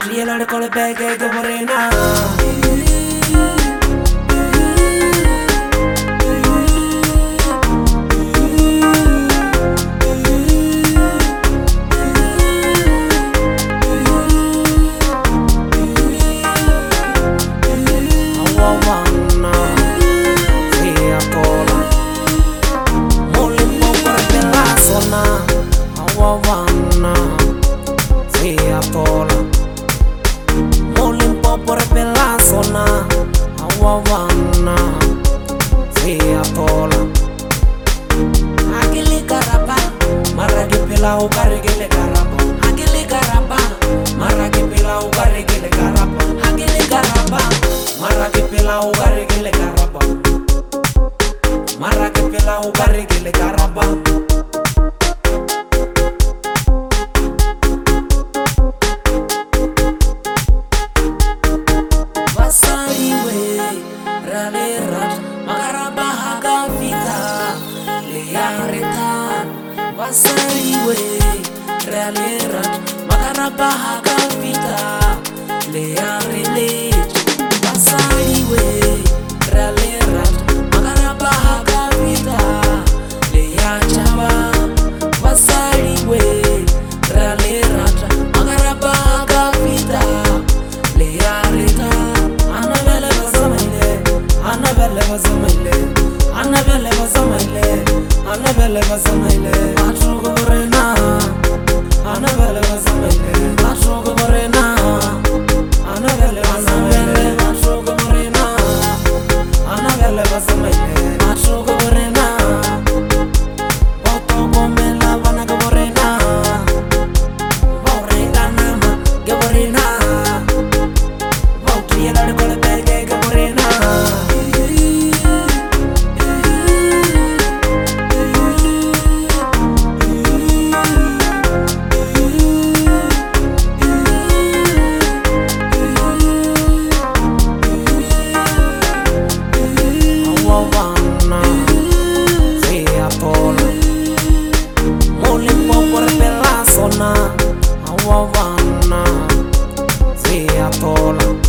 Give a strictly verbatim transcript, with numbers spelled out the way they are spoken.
Triela de cole bege que morena. Awana Fia tola Agili garaba Maragi pila ugarigile garaba Agili garaba Maragi pila ugarigile garaba Agili garaba Maragi pila ugarigile garaba Maragi pila ugarigile garaba Wasariwe Ralerat Makarabaha Gavita Learele Wasariwe Ralerat Makarabaha Gavita Leachava Wasariwe Ralerat Makarabaha Gavita Leareta Anabelle Wasamaile Anabelle Wasamaile Anabelle Wasamaile Anabelle Wasamaile Machugo Morena Anabelle Wasamaile Machugo Morena Anabelle Wasamaile Machugo Morena Anabelle Wasamaile Machugo Morena Boto Gomela Vanaga Morena Borena Nama Gaborena Botriela de Colebege Gaborena Awana Fia tola